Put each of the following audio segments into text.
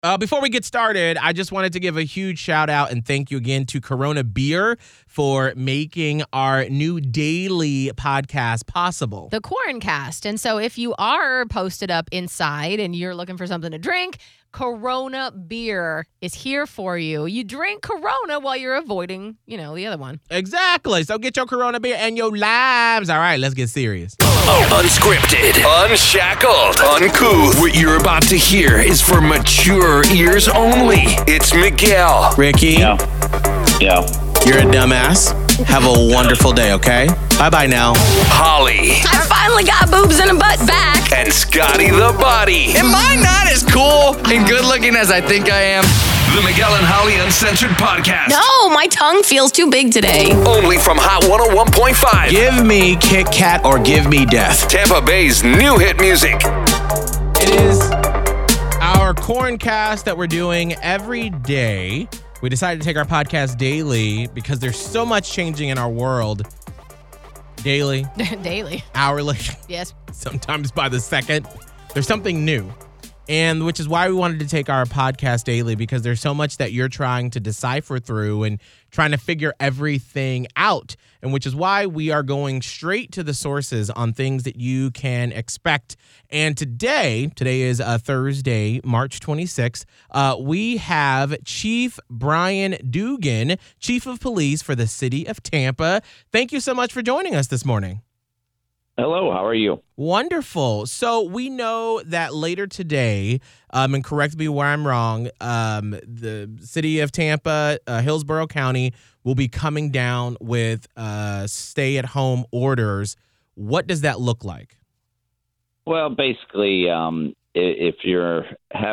Before we get started, I just wanted to give a huge shout out and thank you again to Corona Beer for making our new daily podcast possible. The Quarantcast. And so if you are posted up inside and you're looking for something to drink, Corona Beer is here for you. You drink Corona while you're avoiding, the other one. Exactly. So get your Corona Beer and your limes. All right, let's get serious. Unscripted, unshackled, uncouth. What you're about to hear is for mature ears only. It's Miguel. Ricky. Yeah. You're a dumbass. Have a wonderful day, okay? Bye-bye now. Holly. I finally got boobs and a butt back. And Scotty the Body. Am I not as cool and good looking as I think I am? The Miguel and Holly Uncensored Podcast. No, my tongue feels too big today. Only from Hot 101.5. Give me Kit Kat or give me death. Tampa Bay's new hit music. It is our Corncast that we're doing every day. We decided to take our podcast daily because there's so much changing in our world. Daily. Daily. Hourly. Yes. Sometimes by the second. There's something new. And which is why we wanted to take our podcast daily, because there's so much that you're trying to decipher through and trying to figure everything out. And which is why we are going straight to the sources on things that you can expect. And today is Thursday, March 26th. We have Chief Brian Dugan, Chief of Police for the city of Tampa. Thank you so much for joining us this morning. Hello, how are you? Wonderful. So we know that later today, and correct me where I'm wrong, the city of Tampa, Hillsborough County, will be coming down with stay-at-home orders. What does that look like? Well, basically, if you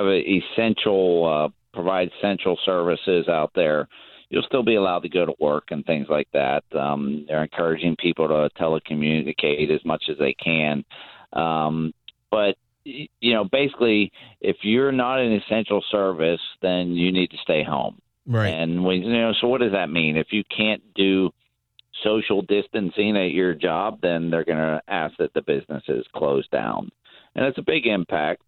provide essential services out there, you'll still be allowed to go to work and things like that. They're encouraging people to telecommunicate as much as they can. But, basically, if you're not an essential service, then you need to stay home. Right. And, so what does that mean? If you can't do social distancing at your job, then they're going to ask that the businesses close down. And it's a big impact,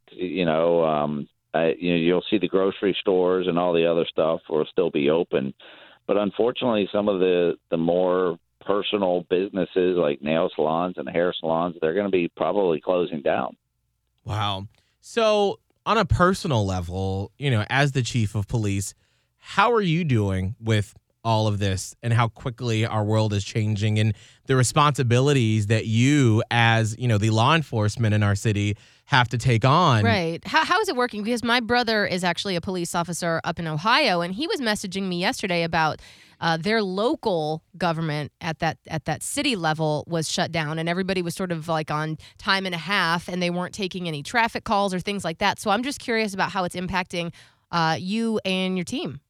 you'll see the grocery stores and all the other stuff will still be open. But unfortunately, some of the more personal businesses like nail salons and hair salons, they're going to be probably closing down. Wow. So on a personal level, as the chief of police, how are you doing with all of this and how quickly our world is changing and the responsibilities that you as, the law enforcement in our city have to take on? Right. How is it working? Because my brother is actually a police officer up in Ohio, and he was messaging me yesterday about their local government at that city level was shut down, and everybody was sort of like on time and a half, and they weren't taking any traffic calls or things like that. So I'm just curious about how it's impacting you and your team.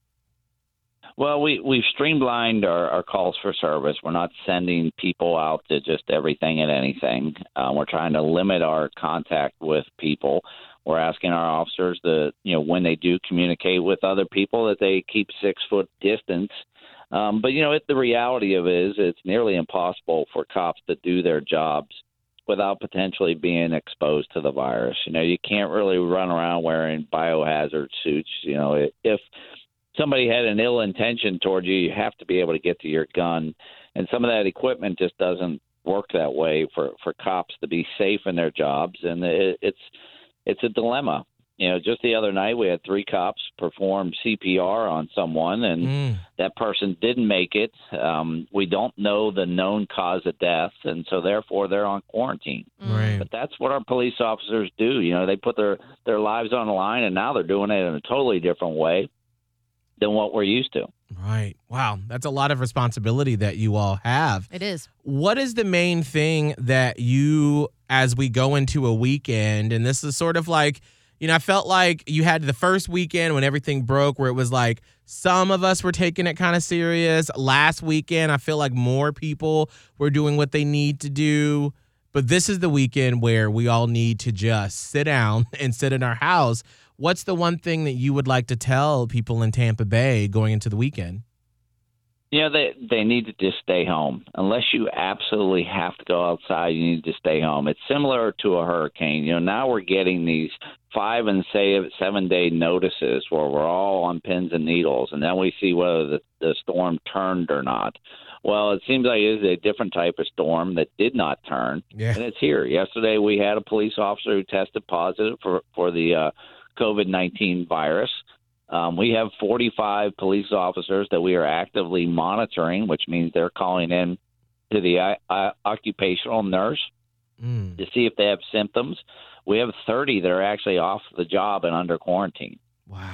Well, we've streamlined our calls for service. We're not sending people out to just everything and anything. We're trying to limit our contact with people. We're asking our officers to, when they do communicate with other people, that they keep 6 foot distance. But, the reality of it is it's nearly impossible for cops to do their jobs without potentially being exposed to the virus. You can't really run around wearing biohazard suits. If somebody had an ill intention toward you, you have to be able to get to your gun. And some of that equipment just doesn't work that way for cops to be safe in their jobs. And it's a dilemma. Just the other night we had 3 cops perform CPR on someone, and that person didn't make it. We don't know the known cause of death, and so therefore they're on quarantine. Right. But that's what our police officers do. They put their lives on the line, and now they're doing it in a totally different way than what we're used to. Right. Wow. That's a lot of responsibility that you all have. It is. What is the main thing that you, as we go into a weekend, and this is sort of like, I felt like you had the first weekend when everything broke where it was like some of us were taking it kind of serious. Last weekend, I feel like more people were doing what they need to do. But this is the weekend where we all need to just sit down and sit in our house. What's the one thing that you would like to tell people in Tampa Bay going into the weekend? You know, they need to just stay home. Unless you absolutely have to go outside, you need to stay home. It's similar to a hurricane. You know, now we're getting these 5 and 7 day notices where we're all on pins and needles, and then we see whether the storm turned or not. Well, it seems like it is a different type of storm that did not turn, and it's here. Yesterday, we had a police officer who tested positive for the COVID-19 virus. We have 45 police officers that we are actively monitoring, which means they're calling in to the occupational nurse to see if they have symptoms. We have 30 that are actually off the job and under quarantine. Wow.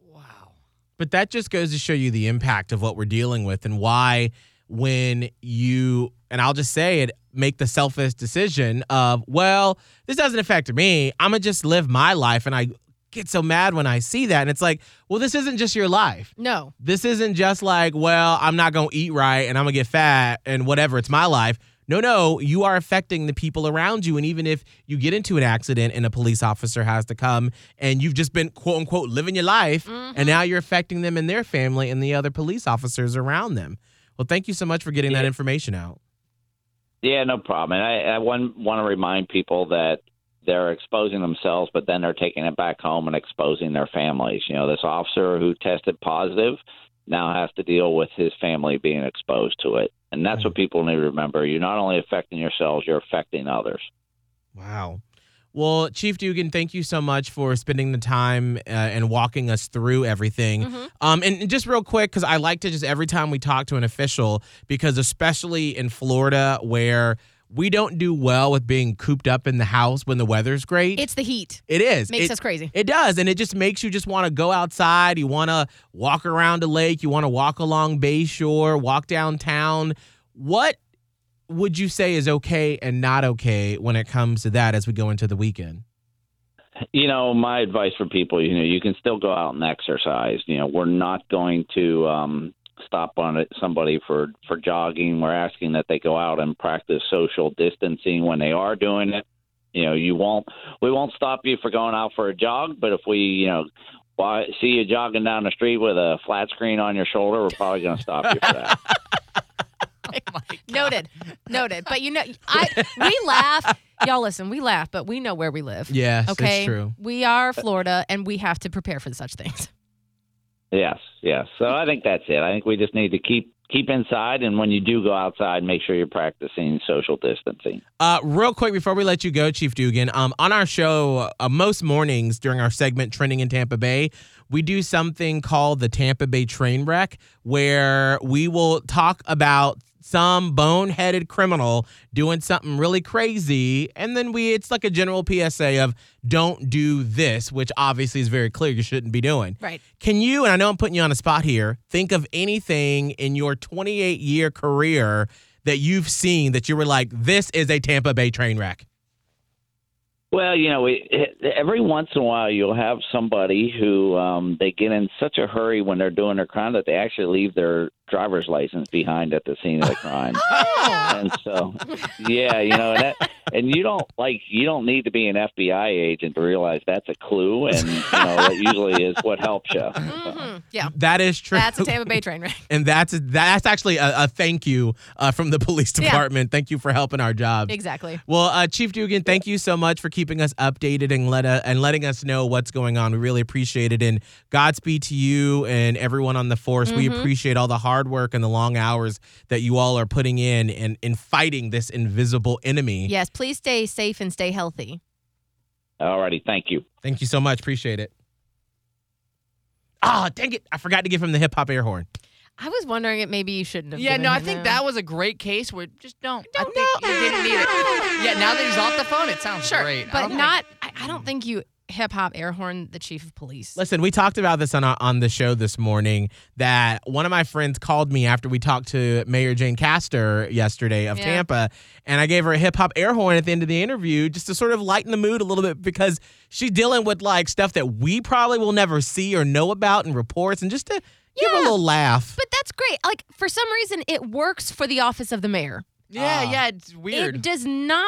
But that just goes to show you the impact of what we're dealing with and why when you, and I'll just say it, make the selfish decision of, well, this doesn't affect me. I'm going to just live my life. And I get so mad when I see that. And it's like, well, this isn't just your life. No. This isn't just like, well, I'm not going to eat right and I'm going to get fat and whatever. It's my life. No, you are affecting the people around you. And even if you get into an accident and a police officer has to come and you've just been, quote unquote, living your life, and now you're affecting them and their family and the other police officers around them. Well, thank you so much for getting that information out. Yeah, no problem. And I want to remind people that they're exposing themselves, but then they're taking it back home and exposing their families. You know, this officer who tested positive now has to deal with his family being exposed to it. And that's what people need to remember. You're not only affecting yourselves, you're affecting others. Wow. Well, Chief Dugan, thank you so much for spending the time and walking us through everything. And just real quick, because I like to just every time we talk to an official, because especially in Florida where we don't do well with being cooped up in the house when the weather's great. It's the heat. It is. Makes us crazy. It does. And it just makes you just want to go outside. You want to walk around a lake. You want to walk along Bayshore, walk downtown. What would you say is okay and not okay when it comes to that as we go into the weekend? You know, my advice for people, you know, you can still go out and exercise. You know, we're not going to stop on somebody for jogging. We're asking that they go out and practice social distancing when they are doing it. You know, we won't stop you for going out for a jog, but if we, you know, see you jogging down the street with a flat screen on your shoulder, we're probably going to stop you for that. Noted. But you know, we laugh. Y'all listen, we laugh, but we know where we live. Yes, okay? It's true. We are Florida, and we have to prepare for such things. Yes. So I think that's it. I think we just need to keep inside, and when you do go outside, make sure you're practicing social distancing. Real quick before we let you go, Chief Dugan, on our show, most mornings during our segment Trending in Tampa Bay, we do something called the Tampa Bay Train Wreck, where we will talk about some boneheaded criminal doing something really crazy, and then it's like a general PSA of don't do this, which obviously is very clear you shouldn't be doing. Right. Can you, and I know I'm putting you on the spot here, think of anything in your 28-year career that you've seen that you were like, this is a Tampa Bay train wreck? Well, you know, every once in a while you'll have somebody who they get in such a hurry when they're doing their crime that they actually leave their driver's license behind at the scene of the crime. And so, yeah, you know, and you don't need to be an FBI agent to realize that's a clue, and you know that usually is what helps you. Yeah, that is true. That's a Tampa Bay train wreck, and that's actually a thank you from the police department. Yeah. Thank you for helping our job. Exactly. Well, Chief Dugan, thank you so much for keeping us updated and letting us know what's going on. We really appreciate it, and Godspeed to you and everyone on the force. We appreciate all the hard work and the long hours that you all are putting in fighting this invisible enemy. Yes, please stay safe and stay healthy. All righty. Thank you. Thank you so much. Appreciate it. Oh, dang it. I forgot to give him the hip-hop air horn. I was wondering if maybe you shouldn't have. Yeah, no, I think that was a great case where just don't. I think you didn't need it. Yeah, now that he's off the phone, it sounds great. But I don't think you hip-hop air horn the chief of police. Listen, we talked about this on the show this morning, that one of my friends called me after we talked to Mayor Jane Castor yesterday of Tampa, and I gave her a hip-hop air horn at the end of the interview just to sort of lighten the mood a little bit, because she's dealing with like stuff that we probably will never see or know about in reports, and just to give her a little laugh. But that's great. Like, for some reason, it works for the office of the mayor. Yeah, it's weird. It does not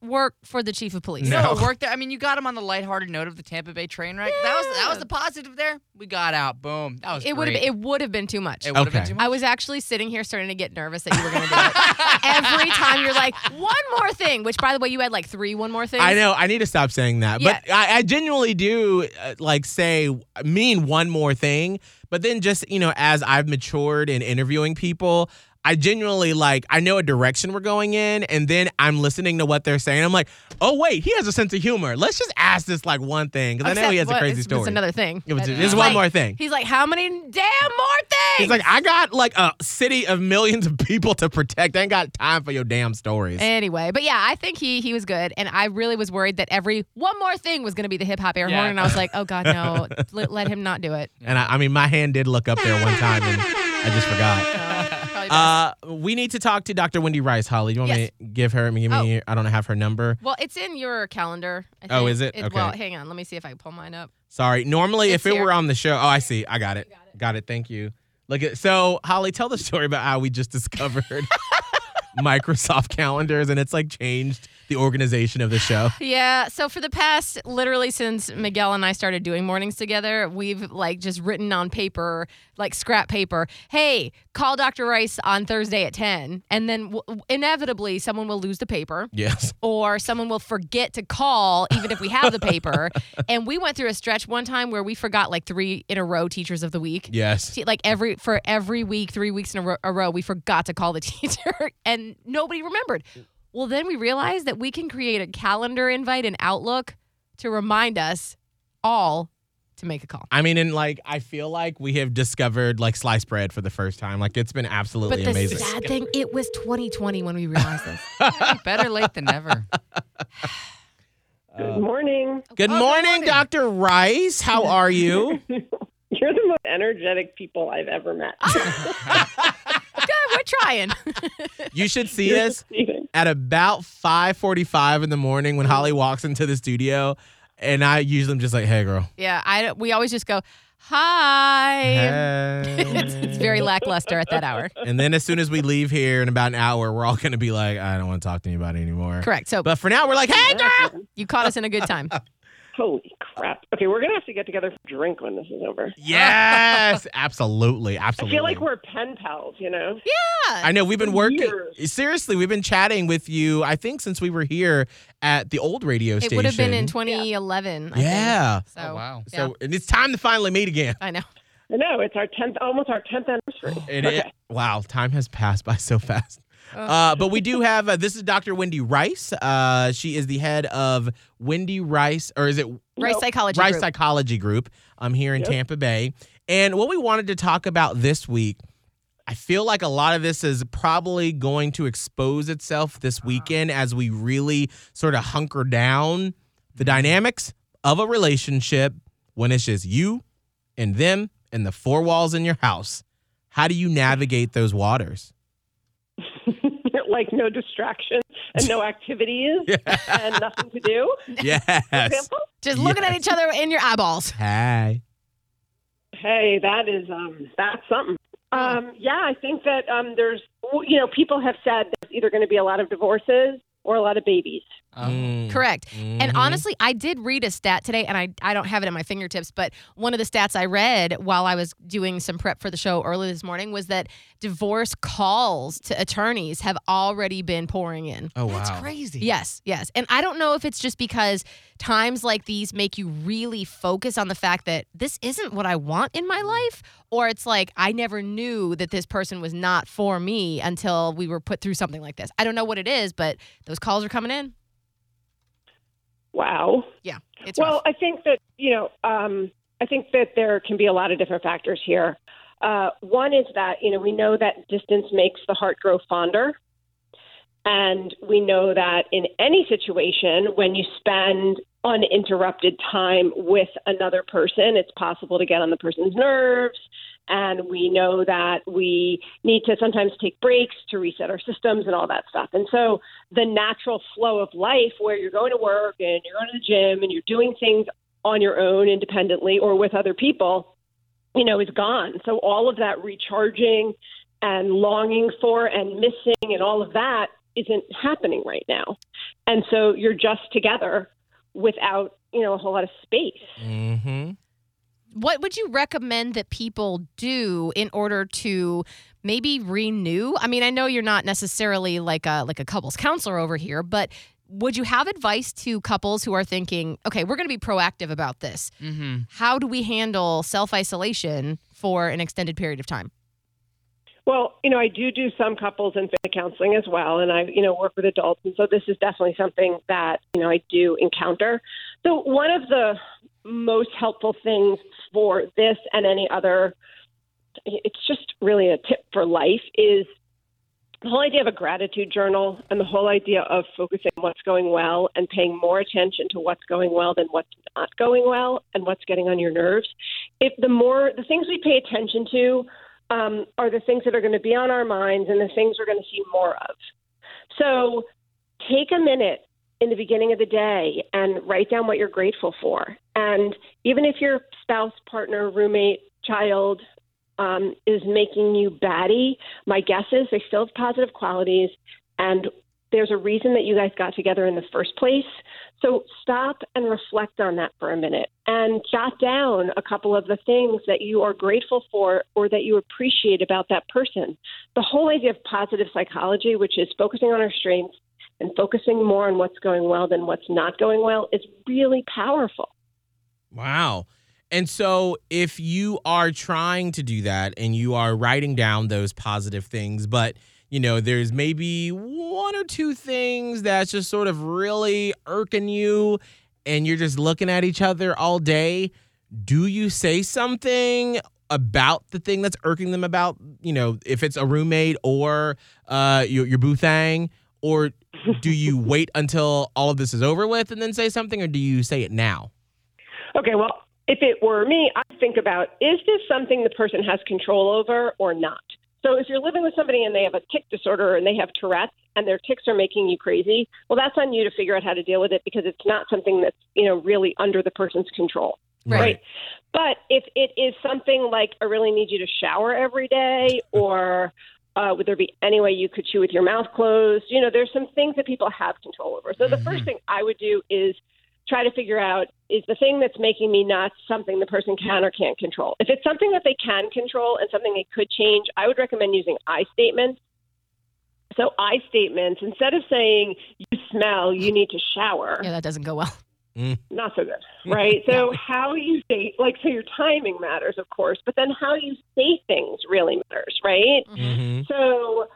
work for the chief of police. You know what worked there? I mean, you got him on the lighthearted note of the Tampa Bay train wreck. Yeah. That was the positive there. We got out. Boom. That was It would have been too much. It would have been too much. I was actually sitting here starting to get nervous that you were going to do it. Every time you're like, one more thing, which, by the way, you had like 3 one more things. I know. I need to stop saying that. Yeah. But I genuinely do mean one more thing. But then just, as I've matured in interviewing people, I genuinely I know a direction we're going in, and then I'm listening to what they're saying. I'm like, oh, wait, he has a sense of humor. Let's just ask this one thing, because I know he has a crazy story. It's another thing. It's one more thing. He's like, how many damn more things? He's like, I got a city of millions of people to protect. I ain't got time for your damn stories. Anyway, but yeah, I think he was good, and I really was worried that every one more thing was going to be the hip hop air horn, and I was like, oh God, no, let him not do it. And I mean, my hand did look up there one time, and I just forgot. We need to talk to Dr. Wendy Rice, Holly. You want me to give her? I don't have her number. Well, it's in your calendar. I think. Oh, is it? Okay. Well, hang on. Let me see if I can pull mine up. Sorry. Normally, It's if it here. were on the show, I see. I got it. Got it. Thank you. So Holly, tell the story about how we just discovered Microsoft calendars, and it's changed the organization of the show. Yeah. So for the past, literally since Miguel and I started doing mornings together, we've just written on paper, scrap paper, hey, call Dr. Rice on Thursday at 10. And then inevitably someone will lose the paper. Yes. Or someone will forget to call even if we have the paper. And we went through a stretch one time where we forgot 3 in a row teachers of the week. Yes. For every week, 3 weeks in a row, we forgot to call the teacher and nobody remembered. Well, then we realized that we can create a calendar invite in Outlook to remind us all to make a call. I mean, and I feel like we have discovered sliced bread for the first time. It's been absolutely But the amazing. sad thing, it was 2020 when we realized this. Better late than never. Good morning. Good morning, Dr. Rice. How are you? You're the most energetic people I've ever met. Good, we're trying. You should see us at about 5:45 in the morning when Holly walks into the studio, and I usually am just like, hey, girl. Yeah, we always just go, hi. Hey. It's very lackluster at that hour. And then as soon as we leave here in about an hour, we're all going to be like, I don't want to talk to anybody anymore. Correct. So, But for now, we're like, hey, girl. you caught us in a good time. Holy crap. Okay, we're going to have to get together for a drink when this is over. Yes, absolutely. I feel like we're pen pals, Yeah. I know we've been working. Years. Seriously, we've been chatting with you, I think, since we were here at the old radio station. It would have been in 2011. I Yeah. think. So, Oh, wow. So and it's time to finally meet again. I know. I know, it's almost our 10th anniversary. Wow, time has passed by so fast. But we do have, this is Dr. Wendy Rice. She is the head of Wendy Rice, or is it Rice Psychology Rice Group. Psychology Group here in Tampa Bay. And what we wanted to talk about this week, I feel like a lot of this is probably going to expose itself this weekend as we really sort of hunker down the dynamics of a relationship when it's just you and them and the 4 walls in your house. How do you navigate those waters? No distractions and no activities and nothing to do. Yes. Example? Just looking at each other in your eyeballs. Hey. Hey, that is that's something. I think that there's people have said there's either going to be a lot of divorces or a lot of babies. Correct. And honestly, I did read a stat today, and I don't have it at my fingertips, but one of the stats I read while I was doing some prep for the show early this morning was that divorce calls to attorneys have already been pouring in. Oh, wow. That's crazy. Yes. And I don't know if it's just because times like these make you really focus on the fact that this isn't what I want in my life, or it's like I never knew that this person was not for me until we were put through something like this. I don't know what it is, but those calls are coming in. Wow. Yeah, it's Well, rough. I think that, I think that there can be a lot of different factors here. One is that, we know that distance makes the heart grow fonder. And we know that in any situation, when you spend uninterrupted time with another person, it's possible to get on the person's nerves. And we know that we need to sometimes take breaks to reset our systems and all that stuff. And so the natural flow of life where you're going to work and you're going to the gym and you're doing things on your own independently or with other people, is gone. So all of that recharging and longing for and missing and all of that isn't happening right now. And so you're just together without, a whole lot of space. Mm-hmm. What would you recommend that people do in order to maybe renew? I mean, I know you're not necessarily like a couples counselor over here, but would you have advice to couples who are thinking, okay, we're going to be proactive about this? Mm-hmm. How do we handle self-isolation for an extended period of time? Well, I do some couples and family counseling as well, and I, work with adults, and so this is definitely something that, I do encounter. So one of the most helpful things for this and any other, it's just really a tip for life, is the whole idea of a gratitude journal and the whole idea of focusing on what's going well and paying more attention to what's going well than what's not going well and what's getting on your nerves. If the things we pay attention to are the things that are going to be on our minds and the things we're going to see more of. So take a minute in the beginning of the day and write down what you're grateful for. And even if your spouse, partner, roommate, child is making you batty, my guess is they still have positive qualities, and there's a reason that you guys got together in the first place. So stop and reflect on that for a minute and jot down a couple of the things that you are grateful for or that you appreciate about that person. The whole idea of positive psychology, which is focusing on our strengths and focusing more on what's going well than what's not going well, is really powerful. Wow. And so if you are trying to do that and you are writing down those positive things, but there's maybe one or two things that's just sort of really irking you and you're just looking at each other all day, do you say something about the thing that's irking them about, if it's a roommate or your boo thang, or do you wait until all of this is over with and then say something, or do you say it now? Okay, well, if it were me, I'd think about, is this something the person has control over or not? So if you're living with somebody and they have a tic disorder and they have Tourette's and their tics are making you crazy, well, that's on you to figure out how to deal with it, because it's not something that's, really under the person's control. Right. But if it is something like, I really need you to shower every day, or would there be any way you could chew with your mouth closed? There's some things that people have control over. So the first thing I would do is try to figure out, is the thing that's making me nuts something the person can or can't control? If it's something that they can control and something they could change, I would recommend using I statements. So I statements, instead of saying, you smell, you need to shower. Yeah, that doesn't go well. Not so good, right? So how you say, so your timing matters, of course, but then how you say things really matters, right? Mm-hmm. So,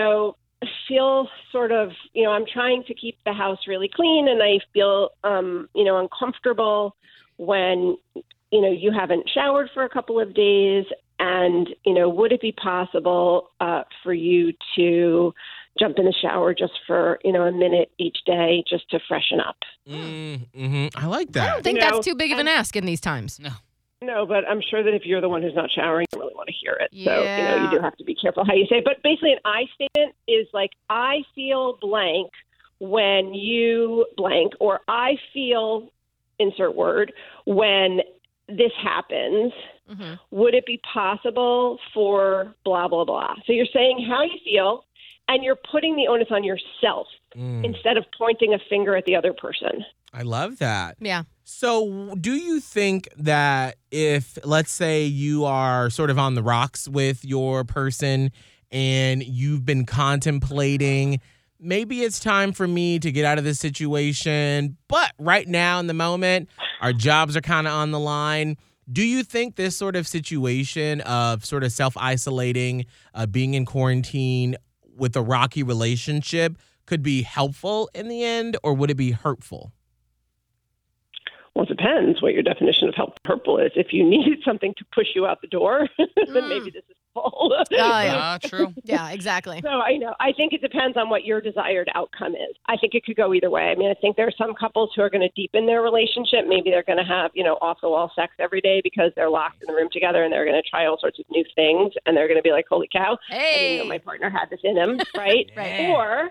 feel sort of, I'm trying to keep the house really clean, and I feel, uncomfortable when, you haven't showered for a couple of days. And, would it be possible for you to jump in the shower just for, a minute each day just to freshen up? Mm-hmm. I like that. I don't think that's too big of an ask in these times. No, but I'm sure that if you're the one who's not showering, you really want to hear it. Yeah. So, you do have to be careful how you say it. But basically an I statement is like, I feel blank when you blank, or I feel, insert word, when this happens. Mm-hmm. Would it be possible for blah, blah, blah? So you're saying how you feel, and you're putting the onus on yourself instead of pointing a finger at the other person. I love that. Yeah. So do you think that if, let's say, you are sort of on the rocks with your person and you've been contemplating, maybe it's time for me to get out of this situation, but right now in the moment, our jobs are kind of on the line. Do you think this sort of situation of sort of self-isolating, being in quarantine with a rocky relationship could be helpful in the end, or would it be hurtful? Well, it depends what your definition of helpful is. If you need something to push you out the door, then maybe this is full. Yeah. True. Yeah, exactly. So I think it depends on what your desired outcome is. I think it could go either way. I mean, I think there are some couples who are going to deepen their relationship. Maybe they're going to have, off-the-wall sex every day because they're locked in the room together, and they're going to try all sorts of new things, and they're going to be like, holy cow, I didn't know my partner had this in him, right? Right.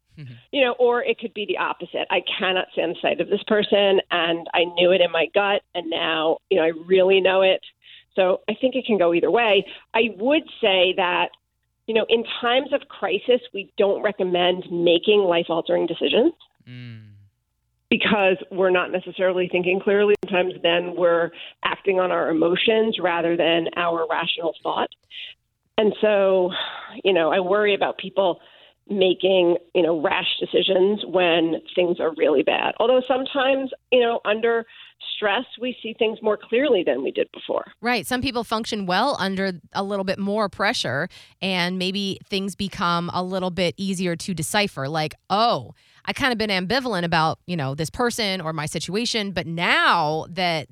Or it could be the opposite. I cannot stand the sight of this person, and I knew it in my gut, and now, I really know it. So I think it can go either way. I would say that, in times of crisis, we don't recommend making life-altering decisions. because we're not necessarily thinking clearly. Sometimes then we're acting on our emotions rather than our rational thought. And so, I worry about people making, rash decisions when things are really bad. Although sometimes, under stress, we see things more clearly than we did before. Right. Some people function well under a little bit more pressure, and maybe things become a little bit easier to decipher. Like, oh, I kind of been ambivalent about, this person or my situation, but now that,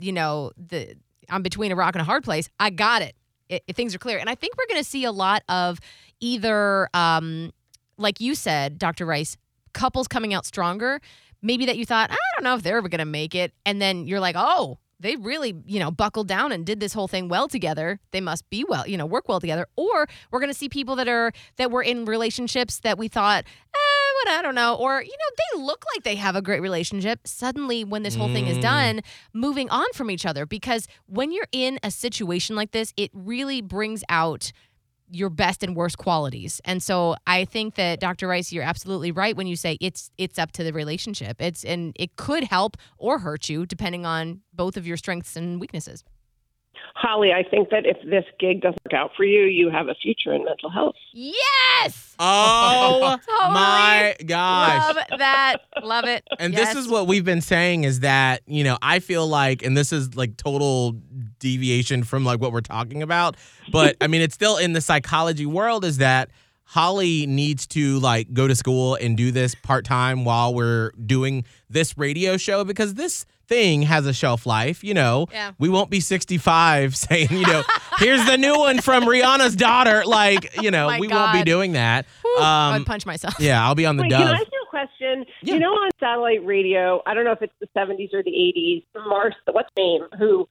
I'm between a rock and a hard place, I got it. Things are clear. And I think we're going to see a lot of either, like you said, Dr. Rice, couples coming out stronger, maybe that you thought, I don't know if they're ever going to make it. And then you're like, oh, they really, buckled down and did this whole thing well together. They must be well, work well together. Or we're going to see people that were in relationships that we thought, but I don't know. Or, they look like they have a great relationship. Suddenly, when this whole thing is done, moving on from each other. Because when you're in a situation like this, it really brings out your best and worst qualities. And so I think that, Dr. Rice, you're absolutely right when you say it's up to the relationship. And it could help or hurt you depending on both of your strengths and weaknesses. Holly, I think that if this gig doesn't work out for you, you have a future in mental health. Yes! Oh, Totally my gosh. Love that. Love it. And Yes. this is what we've been saying is that, I feel like, and this is like total deviation from like what we're talking about, but I mean, it's still in the psychology world, is that Holly needs to like go to school and do this part-time while we're doing this radio show, because this thing has a shelf life. Yeah. We won't be 65 saying, here's the new one from Rihanna's daughter. Like, we won't be God. doing that. I would punch myself. Yeah, I'll be on the Wait, dove. can I ask you a question? Yeah. On satellite radio, I don't know if it's the 70s or the 80s, Martha, what's her name, who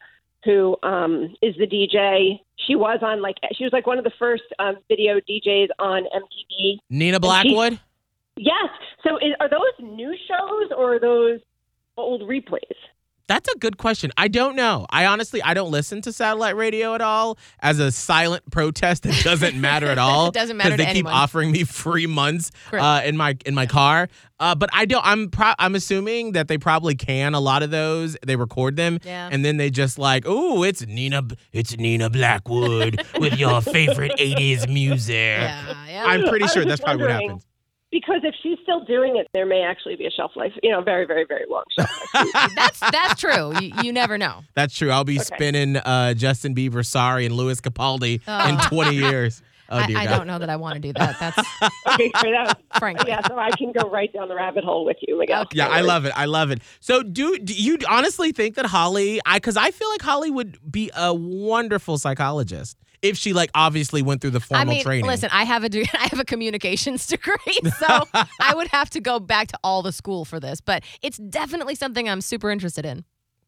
is the DJ. She was like one of the first video DJs on MTV. Nina Blackwood? Yes. So are those new shows or are those old replays? That's a good question. I don't know. I don't listen to satellite radio at all as a silent protest. It doesn't matter at all. It doesn't matter to because they keep anyone. offering me free months Correct. in my car. But I don't. I'm assuming that they probably can a lot of those. They record them, Yeah. and then they just like, oh, it's Nina Blackwood with your favorite '80s music. Yeah. I'm pretty I was sure just that's probably what wondering, happens. Because if she's still doing it, there may actually be a shelf life, very, very, very long shelf life. That's true. You never know. That's true. I'll be spinning Justin Bieber, Sorry, and Louis Capaldi in 20 years. Oh, dear I God. don't know that I want to do that. That's Okay, fair enough. frankly. Yeah, so I can go right down the rabbit hole with you, Miguel. Okay. Yeah, I love it. I love it. So do you honestly think that Holly, because I feel like Holly would be a wonderful psychologist if she like obviously went through the formal training. Listen, I have a communications degree, so I would have to go back to all the school for this, but it's definitely something I'm super interested in.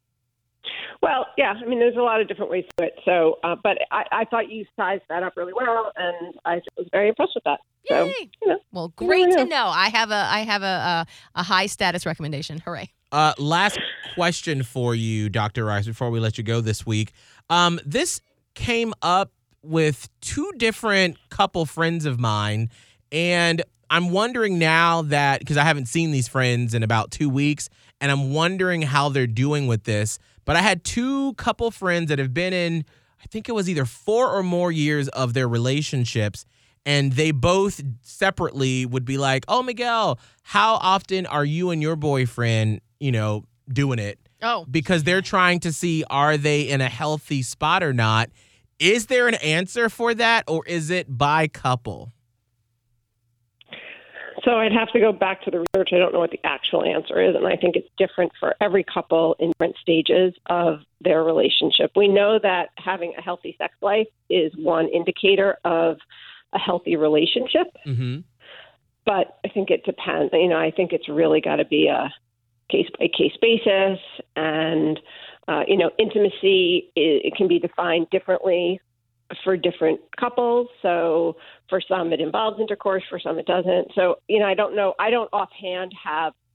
Well, yeah, there's a lot of different ways to it. So, but I thought you sized that up really well, and I was very impressed with that. So, Yay. Well, great to know. I have a high status recommendation. Hooray. Last question for you, Dr. Rice, before we let you go this week. This came up with two different couple friends of mine, and I'm wondering now that, because I haven't seen these friends in about 2 weeks, and I'm wondering how they're doing with this. But I had two couple friends that have been in, I think it was either 4 or more years of their relationships, and they both separately would be like, oh, Miguel, how often are you and your boyfriend, doing it? Oh. Because they're trying to see, are they in a healthy spot or not? Is there an answer for that, or is it by couple? So I'd have to go back to the research. I don't know what the actual answer is, and I think it's different for every couple in different stages of their relationship. We know that having a healthy sex life is one indicator of a healthy relationship, Mm-hmm. but I think it depends. I think it's really got to be a case-by-case basis, and intimacy, it can be defined differently for different couples. So for some it involves intercourse, for some it doesn't. So, I don't know. I don't offhand have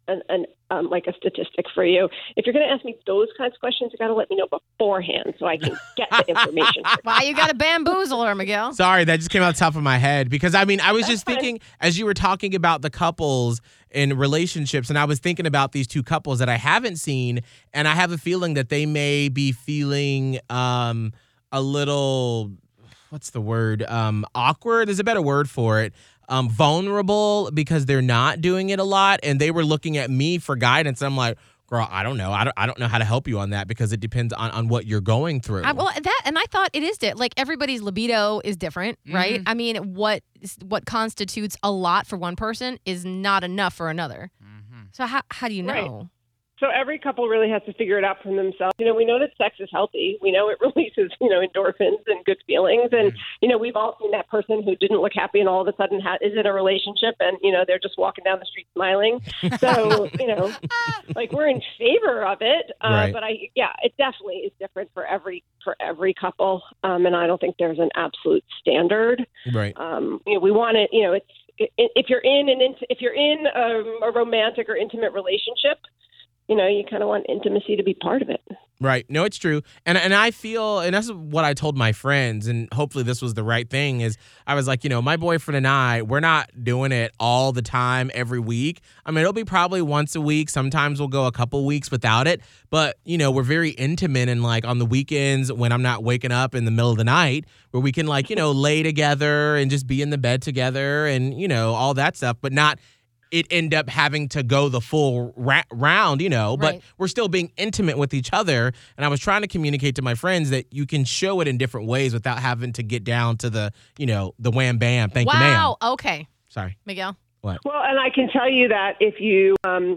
like a statistic for you. If you're going to ask me those kinds of questions, you got to let me know beforehand so I can get the information. Why you got to bamboozle her, Miguel? Sorry, that just came out the top of my head because I mean, I was just thinking as you were talking about the couples in relationships, and I was thinking about these two couples that I haven't seen, and I have a feeling that they may be feeling a little, what's the word? Awkward. There's a better word for it. Vulnerable because they're not doing it a lot, and they were looking at me for guidance. I'm like, girl, I don't know. I don't know how to help you on that because it depends on what you're going through. I thought it is like everybody's libido is different, right? I mean, what constitutes a lot for one person is not enough for another. So how do you know? Right. So every couple really has to figure it out for themselves. We know that sex is healthy. We know it releases, endorphins and good feelings. And, we've all seen that person who didn't look happy and all of a sudden is in a relationship and, they're just walking down the street smiling. So, like we're in favor of it. Right. But it definitely is different for every couple. And I don't think there's an absolute standard. Right. We want it, if you're in a romantic or intimate relationship, you kind of want intimacy to be part of it. Right. No, it's true. And I feel, and that's what I told my friends, and hopefully this was the right thing, is I was like, my boyfriend and I, we're not doing it all the time every week. I mean, it'll be probably once a week. Sometimes we'll go a couple weeks without it. But, we're very intimate, and like on the weekends when I'm not waking up in the middle of the night, where we can like, lay together and just be in the bed together and, all that stuff, but not it end up having to go the full round, but Right. we're still being intimate with each other. And I was trying to communicate to my friends that you can show it in different ways without having to get down to the, the wham bam. Thank you, ma'am. Wow. Okay. Sorry. Miguel. Well, and I can tell you that if you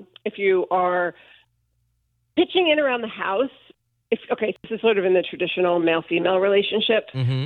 are pitching in around the house, this is sort of in the traditional male-female relationship,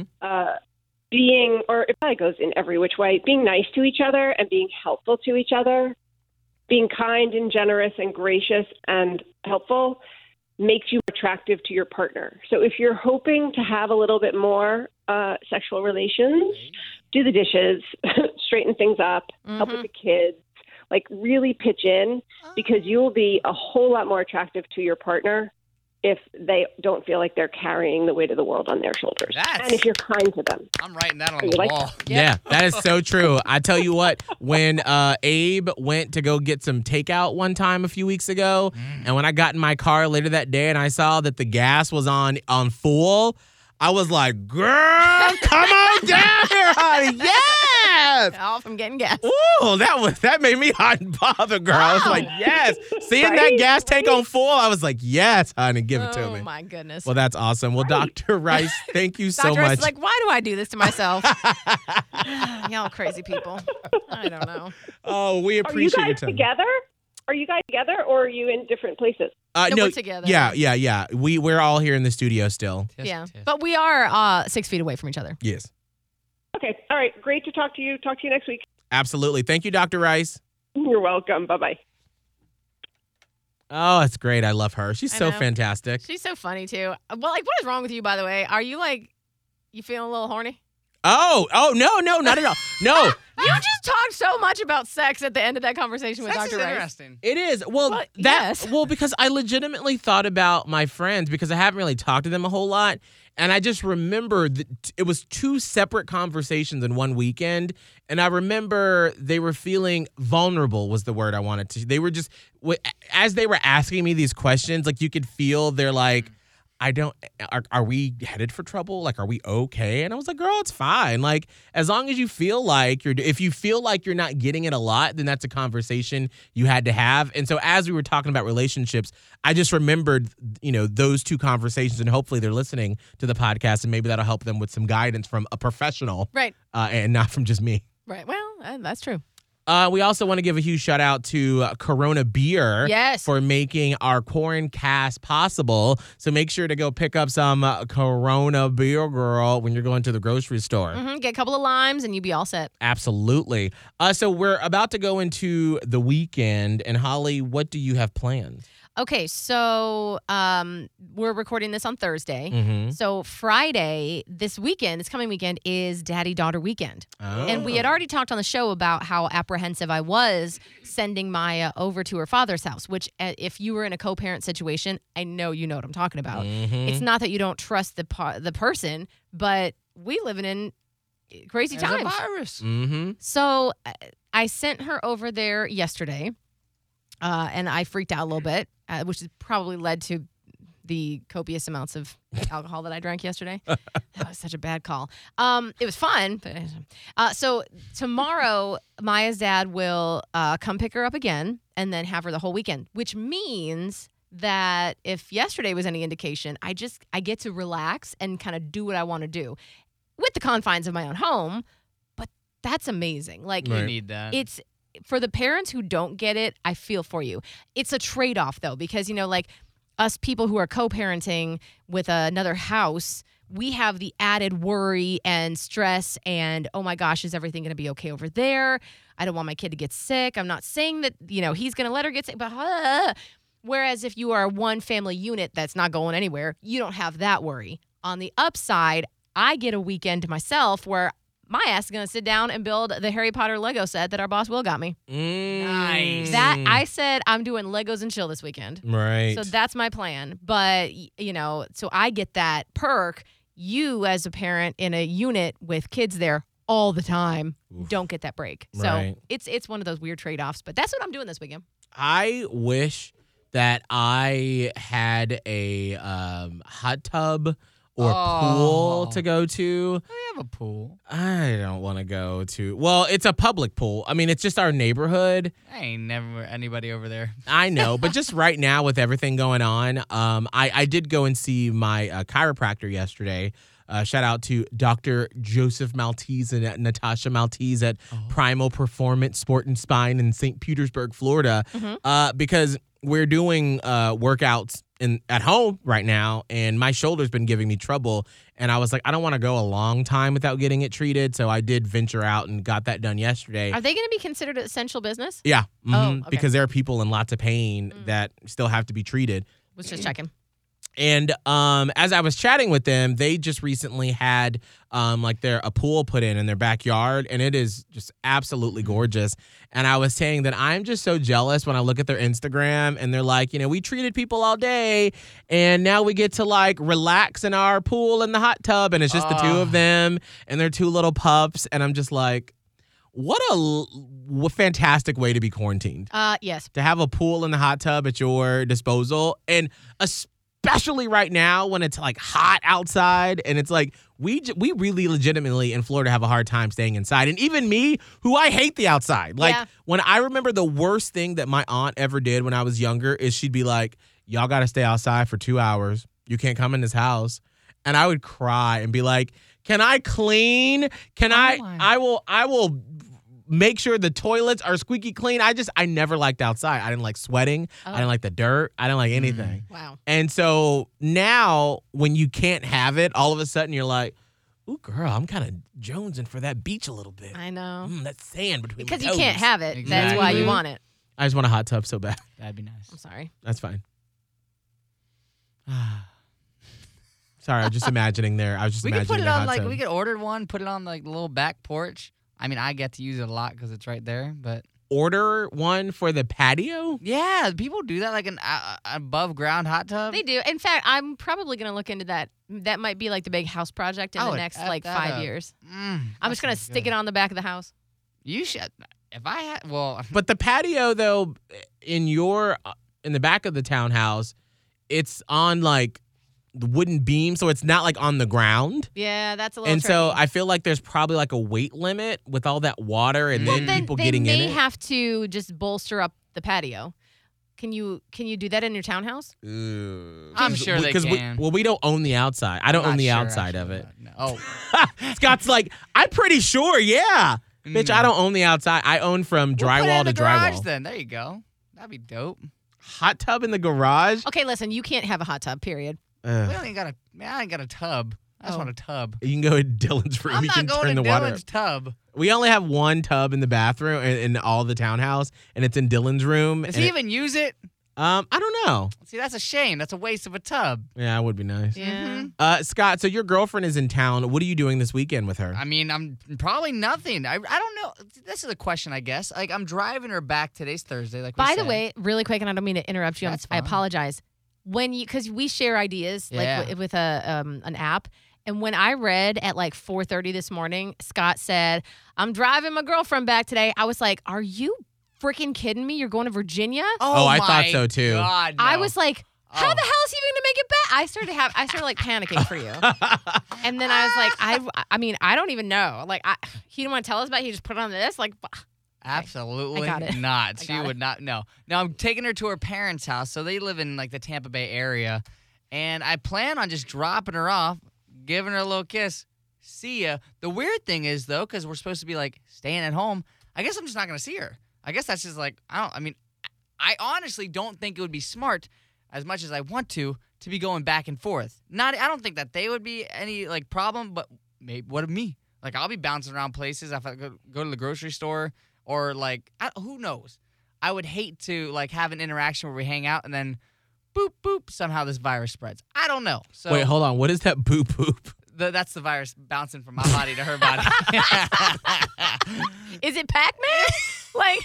it probably goes in every which way, being nice to each other and being helpful to each other, being kind and generous and gracious and helpful makes you attractive to your partner. So if you're hoping to have a little bit more sexual relations, do the dishes, straighten things up, help with the kids, like really pitch in, because you will be a whole lot more attractive to your partner if they don't feel like they're carrying the weight of the world on their shoulders. And if you're kind to them. I'm writing that on the wall. Yeah, that is so true. I tell you what, when Abe went to go get some takeout one time a few weeks ago, and when I got in my car later that day and I saw that the gas was on full, I was like, girl, come on down here, honey. Yes. All from getting gas. Ooh, that made me hot and bothered, girl. I was like, yes. Seeing that gas tank on full, I was like, yes, honey, give it to me. Oh, my goodness. Well, that's awesome. Well, Dr. Rice, thank you so Dr. Rice much. is like, why do I do this to myself? Y'all crazy people. I don't know. Oh, we appreciate your time. Are you guys together, or are you in different places? No, we're together. Yeah. We're all here in the studio still. Yeah. But we are 6 feet away from each other. Yes. Okay. All right. Great to talk to you. Talk to you next week. Absolutely. Thank you, Dr. Rice. You're welcome. Bye-bye. Oh, that's great. I love her. She's I so know. fantastic. She's so funny, too. Well, like, what is wrong with you, by the way? Are you, like, you feeling a little horny? Oh, no, not at all. No. You just talked so much about sex at the end of that conversation with Sex Dr. is Rice. interesting. It is. Well, Well, yes. because I legitimately thought about my friends because I haven't really talked to them a whole lot. And I just remembered that it was two separate conversations in one weekend. And I remember they were feeling vulnerable was the word I wanted to. They were just, as they were asking me these questions, like you could feel they're like, are we headed for trouble? Like, are we okay? And I was like, girl, it's fine. Like, as long as you feel like if you feel like you're not getting it a lot, then that's a conversation you had to have. And so as we were talking about relationships, I just remembered, those two conversations, and hopefully they're listening to the podcast and maybe that'll help them with some guidance from a professional. Right. And not from just me. Right. Well, that's true. We also want to give a huge shout out to Corona Beer for making our Quarant Cast possible. So make sure to go pick up some Corona Beer, girl, when you're going to the grocery store. Get a couple of limes and you'll be all set. Absolutely. So we're about to go into the weekend. And Holly, what do you have planned? Okay, so we're recording this on Thursday. Mm-hmm. So Friday, this coming weekend, is Daddy-Daughter weekend. Oh. And we had already talked on the show about how apprehensive I was sending Maya over to her father's house, which if you were in a co-parent situation, I know you know what I'm talking about. Mhm. It's not that you don't trust the person, but we living in crazy There's times. a virus. Mm-hmm. So I sent her over there yesterday, and I freaked out a little bit, which has probably led to the copious amounts of alcohol that I drank yesterday. That was such a bad call. It was fun. But, so tomorrow, Maya's dad will come pick her up again and then have her the whole weekend, which means that if yesterday was any indication, I get to relax and kind of do what I want to do with the confines of my own home. But that's amazing. Like, You need that. it's for the parents who don't get it, I feel for you. It's a trade-off though, because like us people who are co-parenting with another house, we have the added worry and stress and, oh my gosh, is everything going to be okay over there? I don't want my kid to get sick. I'm not saying that, he's going to let her get sick, but whereas if you are one family unit that's not going anywhere, you don't have that worry. On the upside, I get a weekend to myself where my ass is going to sit down and build the Harry Potter Lego set that our boss Will got me. Nice. That I said I'm doing Legos and chill this weekend. Right. So that's my plan. But, so I get that perk. You as a parent in a unit with kids there all the time don't get that break. So Right. it's one of those weird trade-offs. But that's what I'm doing this weekend. I wish that I had a hot tub or pool to go to. We have a pool. I don't want to go to. Well, it's a public pool. I mean, it's just our neighborhood. I ain't never anybody over there. I know, but just right now with everything going on, I did go and see my chiropractor yesterday. Shout out to Dr. Joseph Maltese and Natasha Maltese at Primal Performance Sport and Spine in St. Petersburg, Florida, because we're doing workouts at home right now, and my shoulder's been giving me trouble. And I was like, I don't want to go a long time without getting it treated. So I did venture out and got that done yesterday. Are they going to be considered essential business? Yeah. Oh, okay. Because there are people in lots of pain that still have to be treated. Was just checking. And as I was chatting with them, they just recently had a pool put in their backyard, and it is just absolutely gorgeous. And I was saying that I'm just so jealous when I look at their Instagram and they're like, we treated people all day, and now we get to relax in our pool in the hot tub, and it's just the two of them and their two little pups, and I'm just like, what a fantastic way to be quarantined. Yes. To have a pool and the hot tub at your disposal, and especially right now when it's hot outside, and it's we really legitimately in Florida have a hard time staying inside. And even me, who I hate the outside. When I remember the worst thing that my aunt ever did when I was younger is she'd be like, y'all got to stay outside for 2 hours. You can't come in this house. And I would cry and be like, can I clean? I will make sure the toilets are squeaky clean. I never liked outside. I didn't like sweating. I didn't like the dirt. I didn't like anything. Wow. And so now when you can't have it, all of a sudden you're like, ooh, girl, I'm kind of jonesing for that beach a little bit. I know. That sand between Because my you can't toes. have it. That's why you want it. I just want a hot tub so bad. That'd be nice. I'm sorry. That's fine. Sorry, I was just imagining there. I was just We could imagining put it the on hot tub. we could order one, put it on the little back porch. I mean, I get to use it a lot because it's right there, but Order one for the patio? yeah, people do that an above ground hot tub. They do. In fact, I'm probably going to look into that. That might be the big house project in the next F that 5 up. years. Mm, I'm just going to stick it on the back of the house. You should. If I had, But the patio, though, in the back of the townhouse, it's on the wooden beam, so it's not on the ground. Yeah, that's a little And tricky. so I feel like there's probably a weight limit with all that water and then people getting in They may it. have to just bolster up the patio. Can you do that in your townhouse? I'm sure they 'Cause can. we don't own the outside. I don't I'm own the not sure, outside of actually, it. no. Oh, Scott's like, I'm pretty sure, yeah. Bitch, I don't own the outside. I own from We'll put it drywall in to the garage drywall. then there you go. That'd be dope. Hot tub in the garage? Okay, listen, you can't have a hot tub, period. We don't even got a. I ain't got a tub. I just Oh. want a tub. You can go in Dylan's room. I'm You not can going turn to the water. Dylan's tub. We only have one tub in the bathroom in all the townhouse, and it's in Dylan's room. Does and he even use it? I don't know. See, that's a shame. That's a waste of a tub. Yeah, it would be nice. Yeah. Scott, so your girlfriend is in town. What are you doing this weekend with her? I mean, I'm probably nothing. I don't know. This is a question, I guess. Like, I'm driving her back. Today's Thursday. Like, By the way, really quick, and I don't mean to interrupt you. That's I fine. apologize. Because we share ideas Yeah. with an app. And when I read at like 4:30 this morning, Scott said, "I'm driving my girlfriend back today." I was like, "Are you freaking kidding me? You're going to Virginia?" Oh, I my thought so, too. God, no. I was like, "How Oh. the hell is he even gonna make it back?" I started like panicking for you, and then I was like, I mean, I don't even know. Like, he didn't want to tell us about it. He just put it on this. Like, Absolutely I got it. not. I She got would it. not. No. Now I'm taking her to her parents' house, so they live in like the Tampa Bay area, and I plan on just dropping her off, giving her a little kiss. See ya. The weird thing is though, because we're supposed to be like staying at home, I guess I'm just not gonna see her. I guess that's just like I honestly don't think it would be smart, as much as I want to be going back and forth. I don't think that they would be any like problem, but maybe what of me? Like I'll be bouncing around places if I go to the grocery store. Or like, who knows? I would hate to like have an interaction where we hang out and then, boop boop, somehow this virus spreads. I don't know. So Wait, hold on. What is that boop boop? that's the virus bouncing from my body to her body. is it Pac-Man? Like,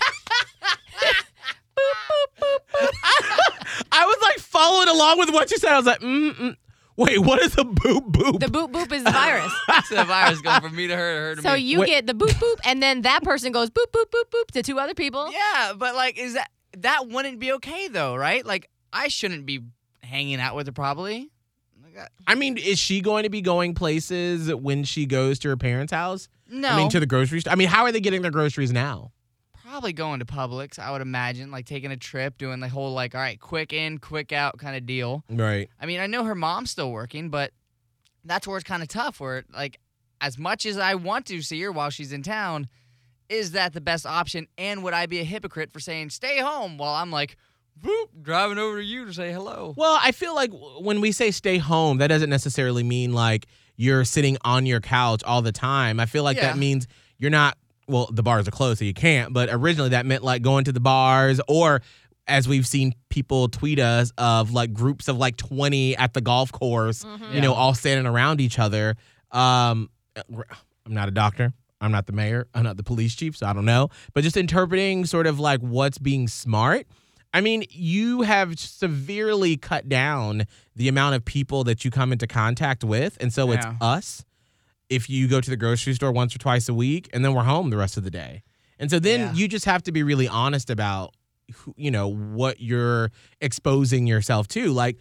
boop boop boop boop. I was like following along with what you said. I was like, Wait, what is a boop boop? The boop boop is the virus. It's the virus going from me to her to So me. you get the boop boop, and then that person goes boop boop boop boop to two other people. Yeah, but like, is that wouldn't be okay though, right? Like, I shouldn't be hanging out with her probably. I mean, is she going to be going places when she goes to her parents' house? No. I mean, to the grocery store? I mean, how are they getting their groceries now? Probably going to Publix, I would imagine, like taking a trip, doing the whole like, all right, quick in, quick out kind of deal. Right. I mean, I know her mom's still working, but that's where it's kind of tough. Where like, as much as I want to see her while she's in town, is that the best option? And would I be a hypocrite for saying stay home while I'm like, whoop, driving over to you to say hello? Well, I feel like when we say stay home, that doesn't necessarily mean like you're sitting on your couch all the time. I feel like that means you're not. Well, the bars are closed, so you can't. But originally that meant like going to the bars, or as we've seen people tweet us, of like groups of like 20 at the golf course, you know, all standing around each other. I'm not a doctor. I'm not the mayor. I'm not the police chief, so I don't know. But just interpreting sort of like what's being smart. I mean, you have severely cut down the amount of people that you come into contact with. And so it's us. If you go to the grocery store once or twice a week, and then we're home the rest of the day. And so then you just have to be really honest about, you know, what you're exposing yourself to. Like,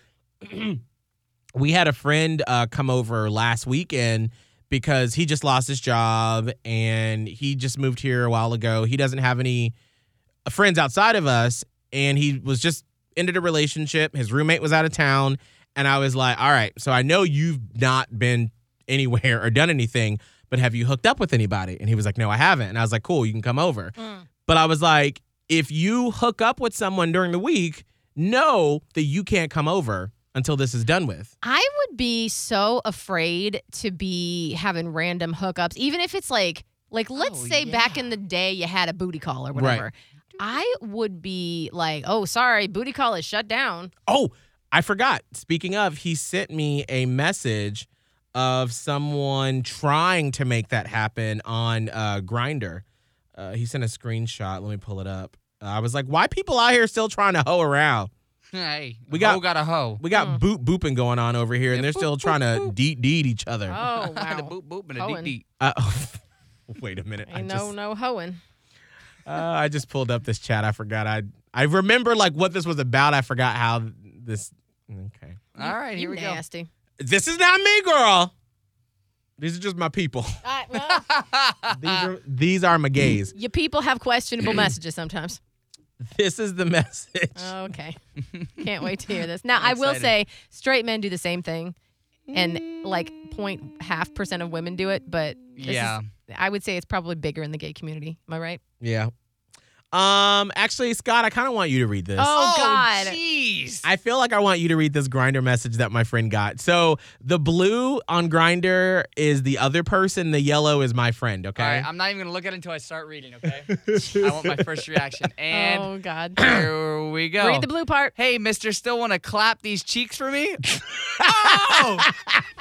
we had a friend come over last weekend because he just lost his job and he just moved here a while ago. He doesn't have any friends outside of us, and he was just ended a relationship. His roommate was out of town, and I was like, all right, so I know you've not been anywhere or done anything, but have you hooked up with anybody? And he was like, no, I haven't. And I was like, cool, you can come over. But I was like, if you hook up with someone during the week, know that you can't come over until this is done with. I would be so afraid to be having random hookups, even if it's like let's say back in the day you had a booty call or whatever. Right. I would be like, oh, sorry, booty call is shut down. Oh, I forgot. Speaking of, he sent me a message of someone trying to make that happen on Grindr. He sent a screenshot. Let me pull it up. I was like, why people out here still trying to hoe around? Hey, We got got a hoe. We got booping going on over here, and they're still trying to deed each other. Oh, wow. The boop boop and a Hoeing. deep. Wait a minute. Ain't no hoeing. I just pulled up this chat. I forgot. I remember like what this was about. I forgot how this. Okay. All right, here we go. Nasty. This is not me, girl. These are just my people. Well, These are my gays. your people have questionable messages sometimes. This is the message. Okay. Can't wait to hear this. Now, I will say straight men do the same thing, and like 0.5% of women do it, but I would say it's probably bigger in the gay community. Am I right? Yeah. Actually, Scott, I kind of want you to read this. Oh, God. Jeez. I feel like I want you to read this Grindr message that my friend got. So the blue on Grindr is the other person. The yellow is my friend, okay? All right, I'm not even going to look at it until I start reading, okay? I want my first reaction. And Oh, God. here we go. Read the blue part. Hey, mister, still want to clap these cheeks for me? Oh!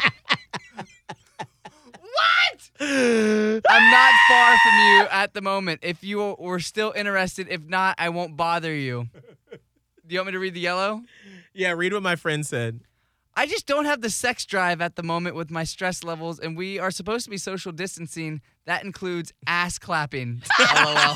What? I'm not far from you at the moment. If you were still interested, if not, I won't bother you. Do you want me to read the yellow? Yeah, read what my friend said. I just don't have the sex drive at the moment with my stress levels, and we are supposed to be social distancing. That includes ass clapping. LOL.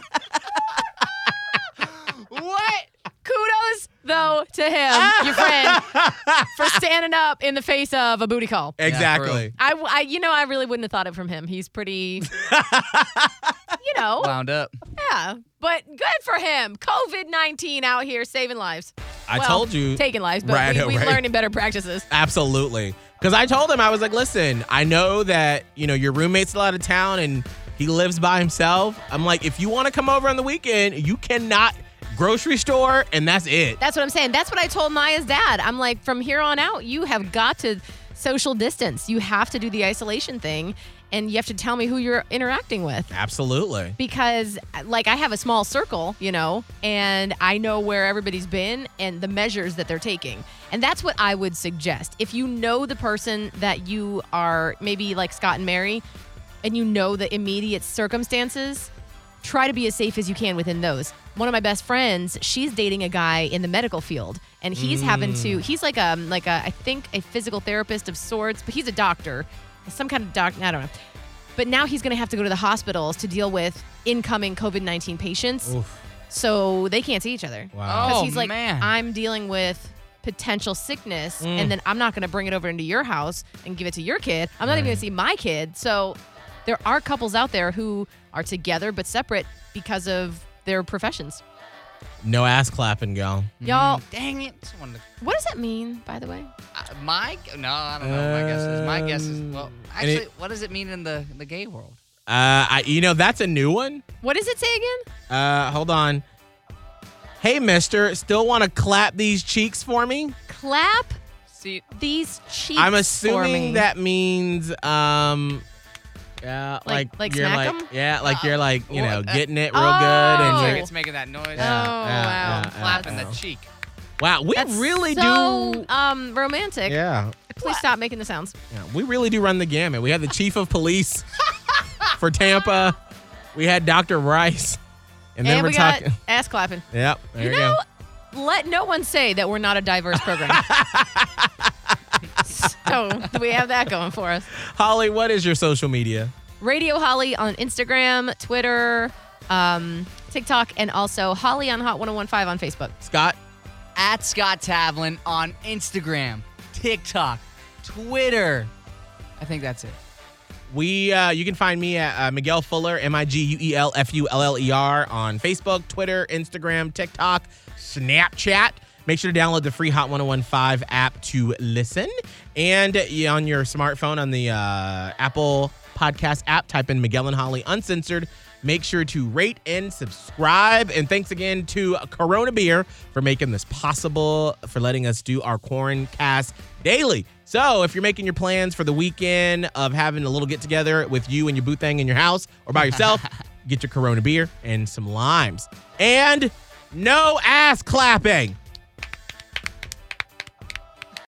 What? Kudos, though, to him, your friend, for standing up in the face of a booty call. Exactly. I really wouldn't have thought it from him. He's pretty, Wound up. yeah. But good for him. COVID-19 out here saving lives. I told you. Taking lives, but Right, we right. learning better practices. Absolutely. Because I told him, I was like, listen, I know that, your roommate's still out of town and he lives by himself. I'm like, if you want to come over on the weekend, you cannot grocery store, and that's it. That's what I'm saying. That's what I told Maya's dad. I'm like, from here on out, you have got to social distance. You have to do the isolation thing, and you have to tell me who you're interacting with. Absolutely. Because, I have a small circle, and I know where everybody's been and the measures that they're taking. And that's what I would suggest. If you know the person that you are, maybe like Scott and Mary, and you know the immediate circumstances, try to be as safe as you can within those. One of my best friends, she's dating a guy in the medical field, and he's having to. He's like I think a physical therapist of sorts, but he's a doctor, some kind of doctor. I don't know. But now he's going to have to go to the hospitals to deal with incoming COVID-19 patients, so they can't see each other. Wow. Because Oh, he's like, man. I'm dealing with potential sickness, and then I'm not going to bring it over into your house and give it to your kid. I'm not even going to see my kid. So there are couples out there who are together but separate because of their professions. No ass clapping, y'all. Y'all, Dang it. Someone what does that mean, by the way? No, I don't know. My guess is, well, and it- actually, what does it mean in the gay world? That's a new one. What does it say again? Hold on. Hey, mister, still want to clap these cheeks for me? Clap See, these cheeks I'm for me. assuming that means, yeah, Like you're smack like, 'em? yeah, like you're like, getting it real oh. good. And Oh. you're, it's making that noise. Oh, wow. Clapping yeah. the cheek. Wow, we That's really so, do. romantic. Yeah, Please stop making the sounds. we really do run the gamut. We had the chief of police for Tampa. We had Dr. Rice. And then And we're we got talking. ass clapping. Yep, there you go. Let no one say that we're not a diverse program. So we have that going for us. Holly, what is your social media? Radio Holly on Instagram, Twitter, TikTok, and also Holly on Hot 1015 on Facebook. Scott? At Scott Tavlin on Instagram, TikTok, Twitter. I think that's it. You can find me at Miguel Fuller, MiguelFuller on Facebook, Twitter, Instagram, TikTok, Snapchat. Make sure to download the free Hot 1015 app to listen. And on your smartphone on the Apple Podcast app, type in Miguel and Holly Uncensored. Make sure to rate and subscribe. And thanks again to Corona Beer for making this possible, for letting us do our Quarantcast daily. So if you're making your plans for the weekend of having a little get-together with you and your boo thing in your house or by yourself, get your Corona Beer and some limes. And no ass clapping.